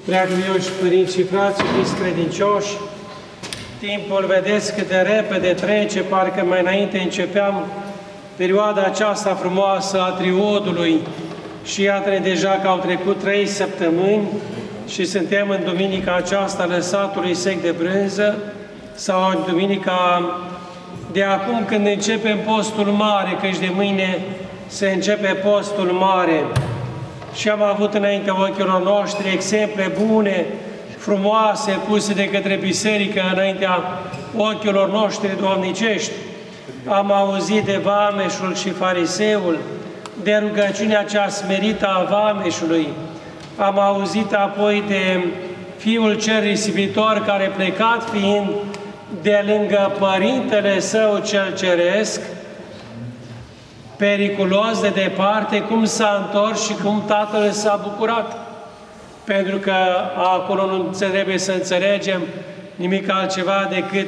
Preaglorioși părinți și frați, iubiți credincioși, timpul vedeți cât de repede trece, parcă mai înainte începeam perioada aceasta frumoasă a triodului și iată-ne deja că au trecut 3 săptămâni și suntem în duminica aceasta lăsatului sec de brânză sau în duminica de acum când începem postul mare, căci de mâine se începe postul mare. Și am avut înaintea ochilor noștri exemple bune, frumoase, puse de către biserică înaintea ochilor noștri duhovnicești. Am auzit de vameșul și fariseul, de rugăciunea cea smerită a vameșului. Am auzit apoi de fiul cel risipitor care, plecat fiind de lângă părintele său cel ceresc, periculos de departe, cum s-a întors și cum tatăl s-a bucurat. Pentru că acolo nu trebuie să înțelegem nimic altceva decât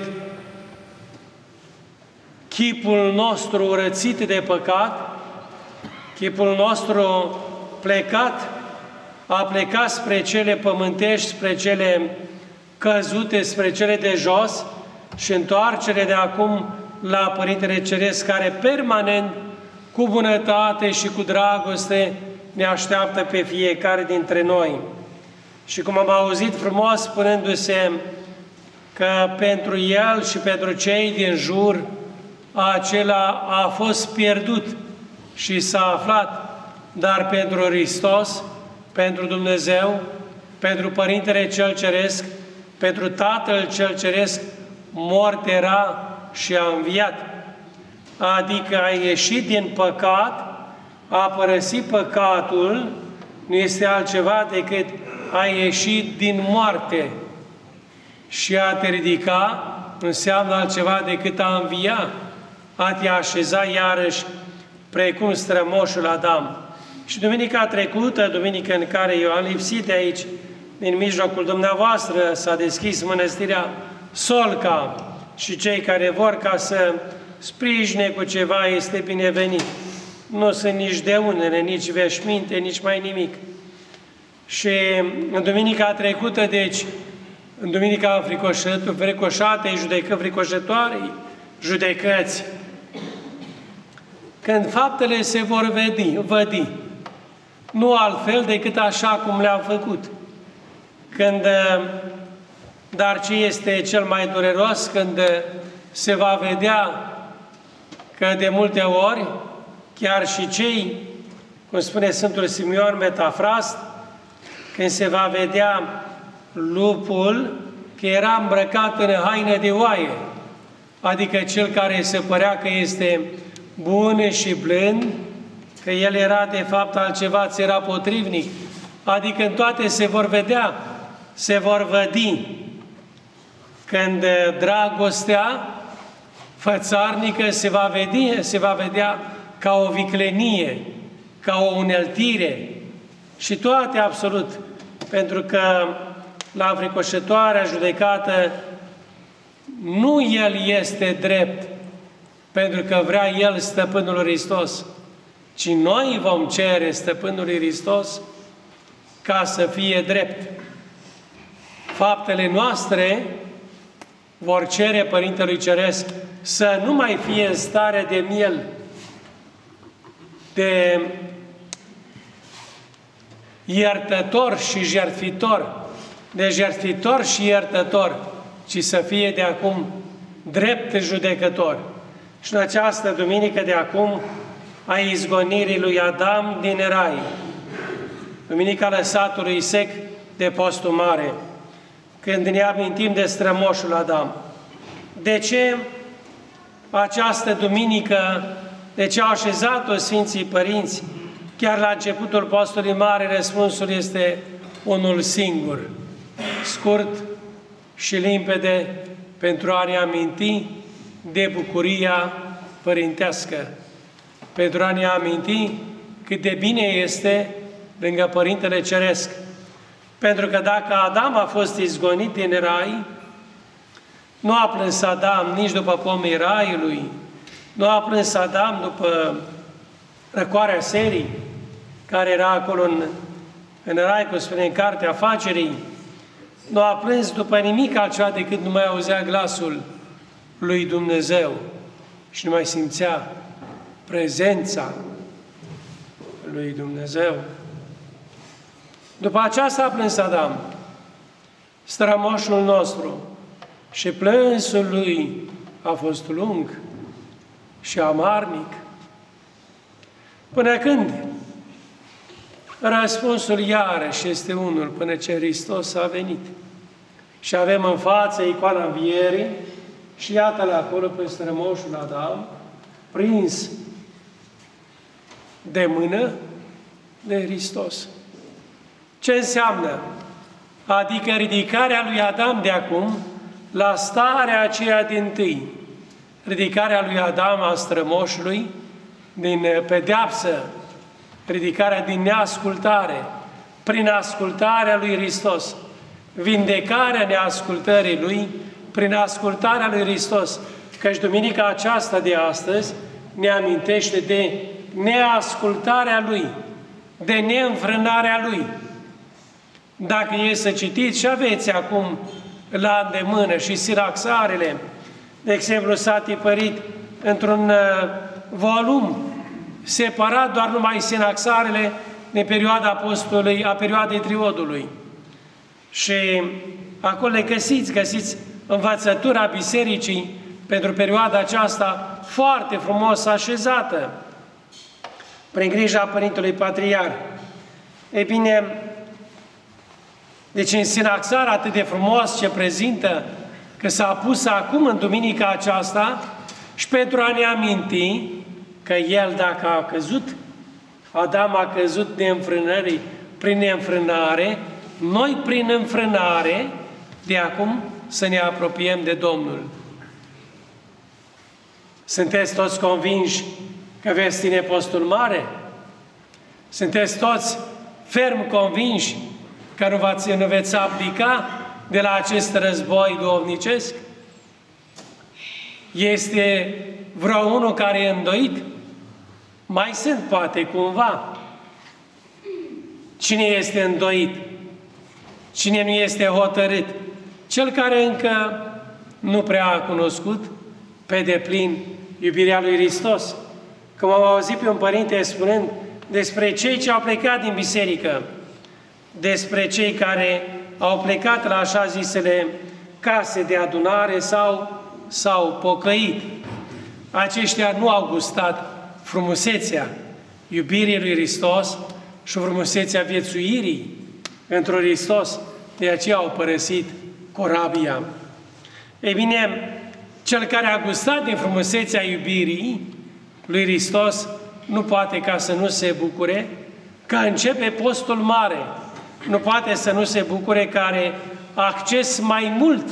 chipul nostru urățit de păcat, chipul nostru a plecat spre cele pământești, spre cele căzute, spre cele de jos și întoarcere de acum la Părintele Ceresc, care permanent, cu bunătate și cu dragoste, ne așteaptă pe fiecare dintre noi. Și cum am auzit frumos spunându-se că pentru el și pentru cei din jur, acela a fost pierdut și s-a aflat, dar pentru Hristos, pentru Dumnezeu, pentru Părintele Cel Ceresc, pentru Tatăl Cel Ceresc, mort era și a înviat. Adică a ieșit din păcat, a părăsit păcatul, nu este altceva decât a ieșit din moarte. Și a te ridica înseamnă altceva decât a învia, a te așeza iarăși precum strămoșul Adam. Și duminica trecută, duminică în care eu am lipsit de aici, din mijlocul dumneavoastră, s-a deschis mănăstirea Solca și cei care vor ca să sprijine cu ceva este binevenit. Nu sunt nici de unele, nici veșminte, nici mai nimic. Și în duminica trecută, deci, în duminica fricoșatei, fricoșătoarei judecăți, când faptele se vor vădi, nu altfel decât așa cum le-am făcut. Dar ce este cel mai dureros? Când se va vedea că de multe ori, chiar și cei, cum spune Sfântul Simeon Metafrast, când se va vedea lupul că era îmbrăcat în haină de oaie, adică cel care se părea că este bun și blând, că el era de fapt altceva, ți era potrivnic, adică în toate se vor vedea, se vor vădi, când dragostea fățarnică se va vedea ca o viclenie, ca o uneltire și toate absolut, pentru că la fricoșătoarea judecată nu el este drept, pentru că vrea el stăpânul Hristos, ci noi vom cere stăpânului Hristos ca să fie drept. Faptele noastre vor cere Părintelui Ceresc să nu mai fie în stare de miel, de iertător și jertfitor, de jertfitor și iertător, ci să fie de acum drept judecător. Și în această duminică de acum a izgonirii lui Adam din Rai, duminica lăsatului sec de postul mare, când ne amintim de strămoșul Adam. De ce această duminică, de ce au așezat-o Sfinții Părinți? Chiar la începutul postului mare, răspunsul este unul singur, scurt și limpede, pentru a ne aminti de bucuria părintească, pentru a ne aminti cât de bine este lângă Părintele Ceresc. Pentru că dacă Adam a fost izgonit din Rai, nu a plâns Adam nici după pomii Raiului, nu a plâns Adam după răcoarea serii, care era acolo în rai, cum spune în Cartea Afacerii, nu a plâns după nimic altceva decât nu mai auzea glasul lui Dumnezeu și nu mai simțea prezența lui Dumnezeu. După aceasta a plâns Adam, strămoșul nostru, și plânsul lui a fost lung și amarnic. Până când? Răspunsul iarăși este unul, până ce Hristos a venit. Și avem în față icoana învierii și iată-l acolo pe strămoșul Adam, prins de mână de Hristos. Ce înseamnă? Adică ridicarea lui Adam de acum la starea aceea dintâi. Ridicarea lui Adam a strămoșului din pedeapsă, ridicarea din neascultare, prin ascultarea lui Hristos, vindecarea neascultării lui, prin ascultarea lui Hristos. Căci duminica aceasta de astăzi ne amintește de neascultarea lui, de neînfrânarea lui. Dacă e să citiți și aveți acum la îndemână și sinaxarele, de exemplu, s-a tipărit într-un volum separat doar numai sinaxarele din perioada apostolului, a perioadei triodului. Și acolo le găsiți învățătura bisericii pentru perioada aceasta foarte frumos așezată, prin grija Părintelui Patriarh. Ei bine, deci în sinaxar atât de frumos ce prezintă, că s-a pus acum în duminica aceasta și pentru a ne aminti că el, dacă a căzut, Adam a căzut de înfrânări, prin neînfrânare, noi prin înfrânare, de acum să ne apropiem de Domnul. Sunteți toți convinși că veți ține postul mare? Sunteți toți ferm convinși că nu veți aplica de la acest război duhovnicesc? Este vreo unul care e îndoit? Mai sunt, poate, cumva. Cine este îndoit? Cine nu este hotărât? Cel care încă nu prea a cunoscut pe deplin iubirea lui Hristos. Cum am auzit pe un părinte spunând despre cei ce au plecat din biserică, despre cei care au plecat la așa zisele case de adunare sau s-au pocăit. Aceștia nu au gustat frumusețea iubirii lui Hristos și frumusețea viețuirii într-un Hristos, de aceea au părăsit corabia. Ei bine, cel care a gustat din frumusețea iubirii lui Hristos nu poate ca să nu se bucure că începe postul mare. Nu poate să nu se bucure că are acces mai mult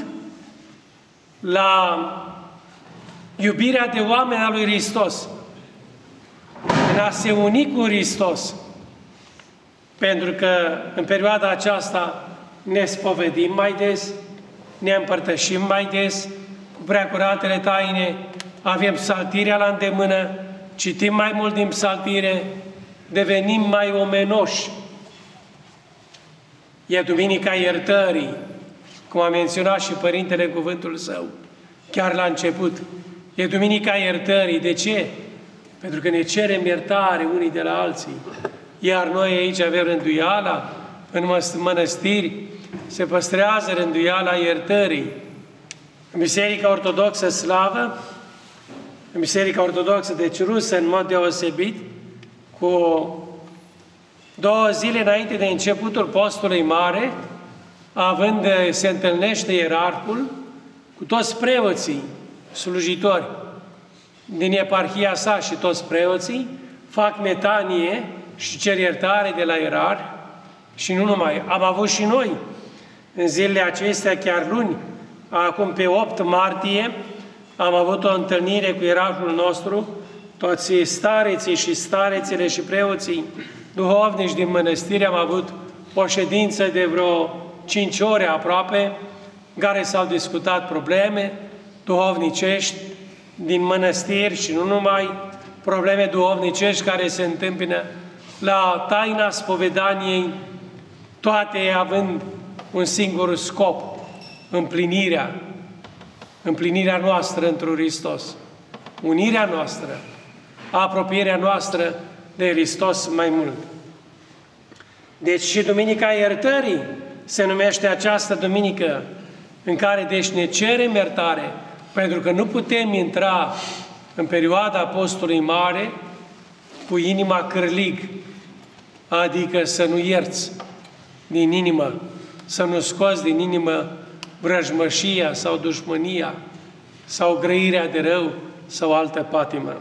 la iubirea de oameni a lui Hristos, în a se uni cu Hristos. Pentru că în perioada aceasta ne spovedim mai des, ne împărtășim mai des cu preacuratele taine, avem psaltirea la îndemână, citim mai mult din psaltire, devenim mai omenoși. E Duminica Iertării, cum a menționat și Părintele cuvântul său, chiar la început. E Duminica Iertării. De ce? Pentru că ne cerem iertare unii de la alții. Iar noi aici avem rânduiala, în mănăstiri se păstrează rânduiala iertării. În Biserica Ortodoxă Slavă, în Biserica Ortodoxă, deci rusă, în mod deosebit, cu 2 zile înainte de începutul postului mare, având se întâlnește ierarhul cu toți preoții slujitori din eparhia sa și toți preoții, fac metanie și cer iertare de la ierarh și nu numai. Am avut și noi în zilele acestea, chiar luni, acum pe 8 martie, am avut o întâlnire cu ierarhul nostru, toți stareții și starețele și preoții duhovnici din mănăstire. Am avut o ședință de vreo 5 ore aproape, în care s-au discutat probleme duhovnicești din mănăstiri și nu numai, probleme duhovnicești care se întâmplă la taina spovedaniei toate având un singur scop, împlinirea noastră într Hristos, unirea noastră, apropierea noastră de Hristos mai mult. Deci și Duminica Iertării se numește această duminică în care deci ne cerem iertare, pentru că nu putem intra în perioada Postului Mare cu inima cârlig, adică să nu ierți din inimă, să nu scoți din inimă vrăjmășia sau dușmânia sau grăirea de rău sau altă patimă.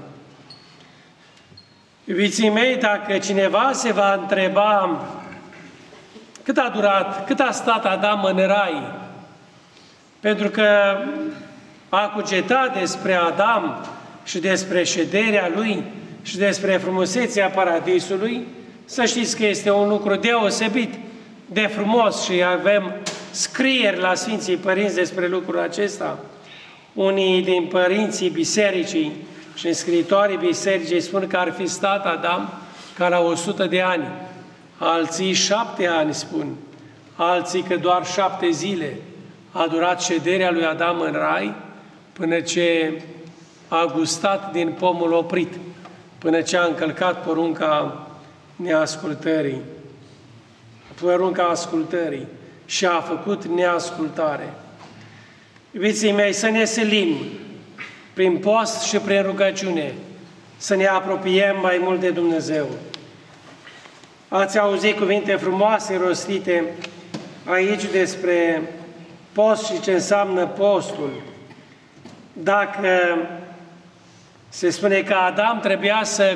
Iubiții mei, dacă cineva se va întreba cât a durat, cât a stat Adam în rai, pentru că a cugetat despre Adam și despre șederea lui și despre frumusețea paradisului, să știți că este un lucru deosebit de frumos și avem scrieri la Sfinții Părinți despre lucrul acesta. Unii din părinții bisericii și scriitorii bisericii spun că ar fi stat Adam ca la 100 de ani, alții 7 ani spun, alții că doar 7 zile a durat șederea lui Adam în rai până ce a gustat din pomul oprit, până ce a încălcat porunca neascultării, porunca ascultării și a făcut neascultare. Iubiții mei, să ne silim prin post și prin rugăciune, să ne apropiem mai mult de Dumnezeu. Ați auzit cuvinte frumoase rostite aici despre post și ce înseamnă postul. Dacă se spune că Adam trebuia să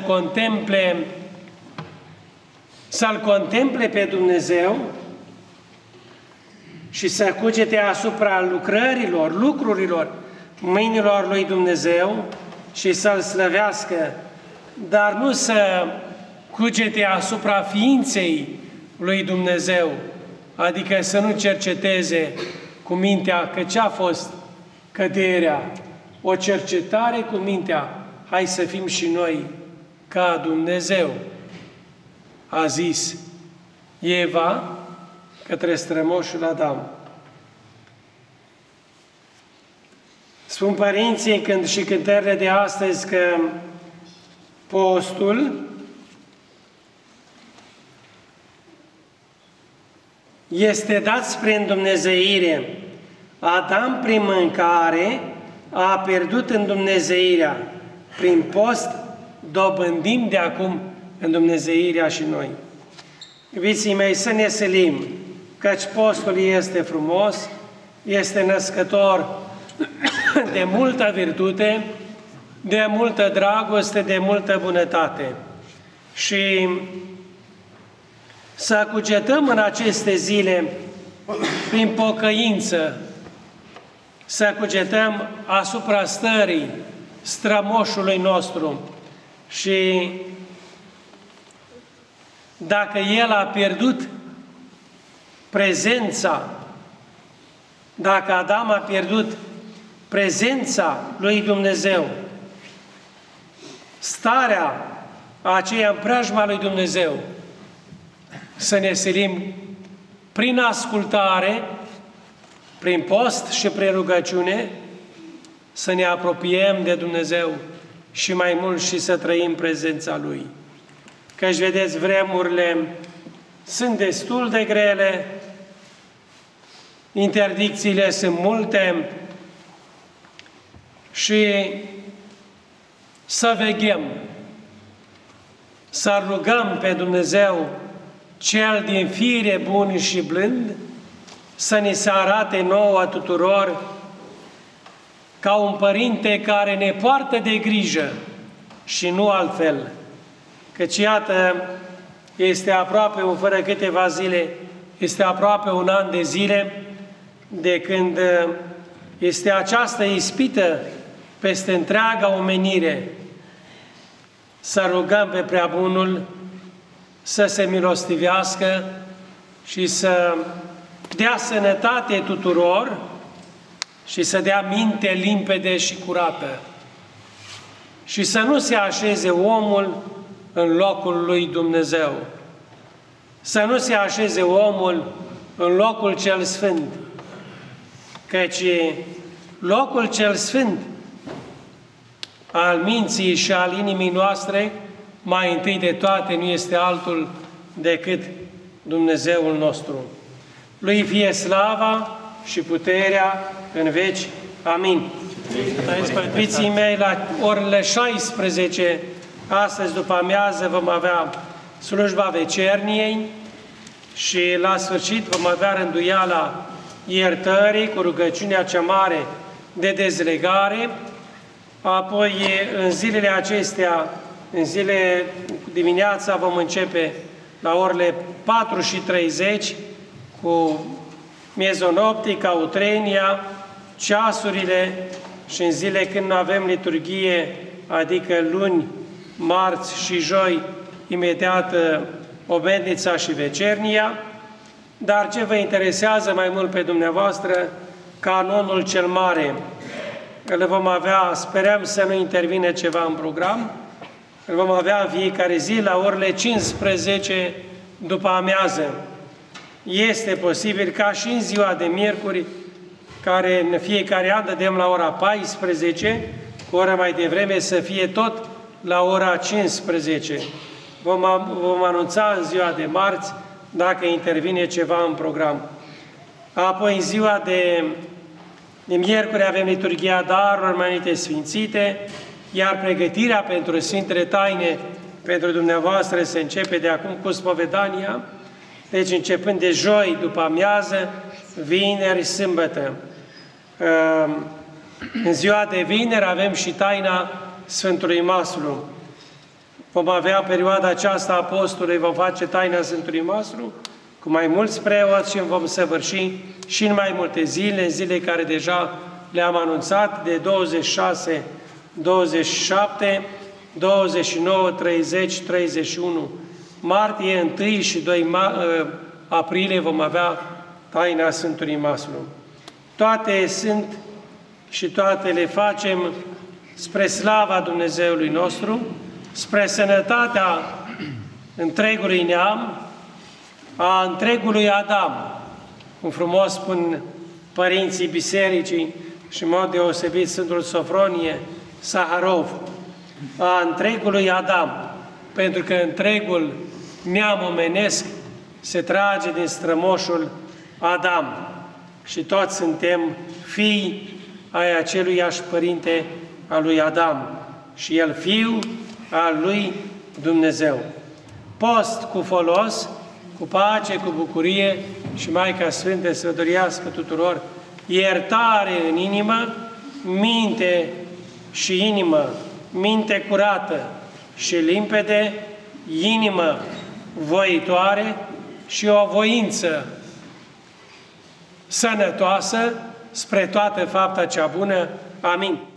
să-L contemple pe Dumnezeu și să cugete asupra lucrurilor, mâinilor lui Dumnezeu și să-L slăvească, dar nu să cugete asupra ființei lui Dumnezeu, adică să nu cerceteze cu mintea că ce-a fost căderea, o cercetare cu mintea, hai să fim și noi ca Dumnezeu, a zis Eva către strămoșul Adam. Spun părinții și cântările de astăzi că postul este dat spre îndumnezeire. Adam, prin mâncare, a pierdut îndumnezeirea. Prin post dobândim de acum îndumnezeirea și noi. Iubiții mei, să ne silim, căci postul este frumos, este născător de multă virtute, de multă dragoste, de multă bunătate. Și să cugetăm în aceste zile, prin pocăință, să cugetăm asupra stării strămoșului nostru și dacă el a pierdut prezența, dacă Adam a pierdut prezența lui Dumnezeu, starea aceea în preajma lui Dumnezeu, să ne silim prin ascultare, prin post și prin rugăciune, să ne apropiem de Dumnezeu și mai mult și să trăim prezența Lui. Căci, vedeți, vremurile sunt destul de grele, interdicțiile sunt multe și să veghem, să rugăm pe Dumnezeu, Cel din fire bun și blând, să ni se arate nouă tuturor ca un părinte care ne poartă de grijă și nu altfel. Căci, iată, este aproape, fără câteva zile, este aproape un an de zile de când este această ispită peste întreaga omenire. Să rugăm pe Preabunul să se milostivească și să dea sănătate tuturor și să dea minte limpede și curată. Și să nu se așeze omul în locul lui Dumnezeu. să nu se așeze omul în locul cel sfânt, căci locul cel sfânt al minții și al inimii noastre, mai întâi de toate, nu este altul decât Dumnezeul nostru. Lui fie slava și puterea în veci. Amin. Părinții mei, la orele 16, astăzi după amiază, vom avea slujba vecerniei și la sfârșit vom avea rânduiala iertării cu rugăciunea cea mare de dezlegare. Apoi, în zilele acestea, dimineața, vom începe la orele 4:30 cu miezonoptica, utrenia, ceasurile și în zile când nu avem liturghie, adică luni, marți și joi, imediat obednița și vecernia. Dar ce vă interesează mai mult pe dumneavoastră, canonul cel mare. Îl vom avea, sperăm să nu intervine ceva în program, îl vom avea în fiecare zi la orele 15 după amiază. Este posibil ca și în ziua de miercuri, care în fiecare an dădem la ora 14, cu o oră mai devreme să fie tot la ora 15. Vom anunța în ziua de marți dacă intervine ceva în program. Apoi în ziua de miercuri avem liturghia darurilor împlinite sfințite, iar pregătirea pentru Sfintele Taine pentru dumneavoastră se începe de acum cu spovedania, deci începând de joi după amiază, vineri, sâmbătă. În ziua de vineri avem și taina Sfântului Maslu. Vom avea perioada aceasta a postului, vom face taina Sfântului Maslu cu mai mulți preoți și vom săvârși și în mai multe zile, în zile care deja le-am anunțat, de 26, 27, 29, 30, 31 martie, 1 și 2 aprilie vom avea taina Sfântului Maslu. Toate sunt și toate le facem spre slava Dumnezeului nostru, spre sănătatea întregului neam, a întregului Adam, cum frumos spun părinții bisericii și în mod deosebit Sfântul Sofronie Saharov, a întregului Adam, pentru că întregul neam omenesc se trage din strămoșul Adam și toți suntem fii ai aceluiași părinte al lui Adam și el fiu al lui Dumnezeu. Post cu folos, cu pace, cu bucurie și Maica Sfântă să dorească tuturor iertare în inimă, minte și inimă, minte curată și limpede, inimă voitoare și o voință sănătoasă spre toată fapta cea bună. Amin.